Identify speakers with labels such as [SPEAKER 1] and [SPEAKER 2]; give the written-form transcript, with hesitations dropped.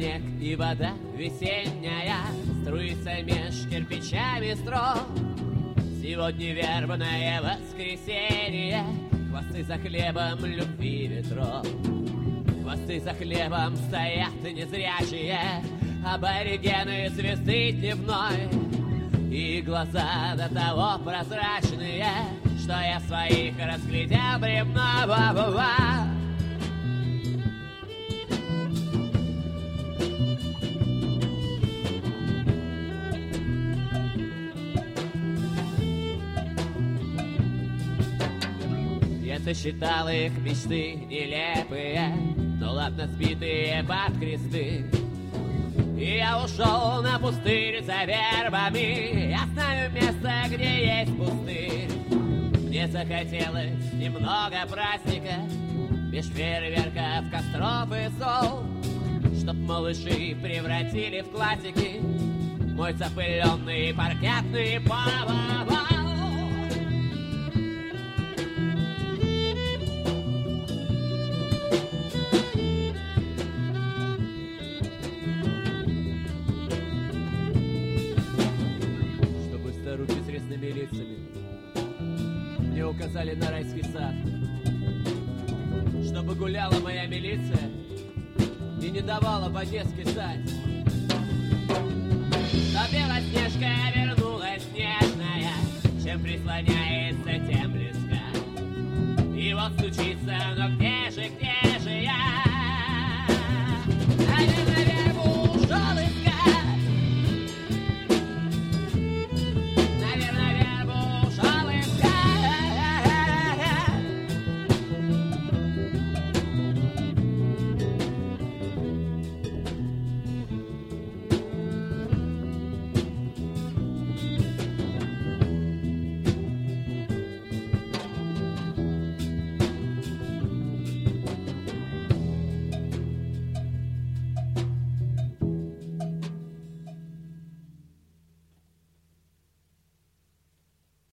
[SPEAKER 1] снег и вода весенняя струится меж кирпичами строк. Сегодня вербное воскресенье, хвосты за хлебом любви ветров. Хвосты за хлебом стоят незрячие аборигены звезды дневной. И глаза до того прозрачные, что я своих разглядел бревно. Я сосчитал их мечты нелепые, но ладно сбитые под кресты. И я ушел на пустырь за вербами. Я знаю место, где есть пустырь. Мне захотелось немного праздника, без фейерверков, костров и сол, чтоб малыши превратили в классики мой запыленный паркетный пол. Мне указали на райский сад, чтобы гуляла моя милиция и не давала воде скисать. Но Белоснежка вернулась нежная, чем прислоняется, тем близка. И вот стучится, но где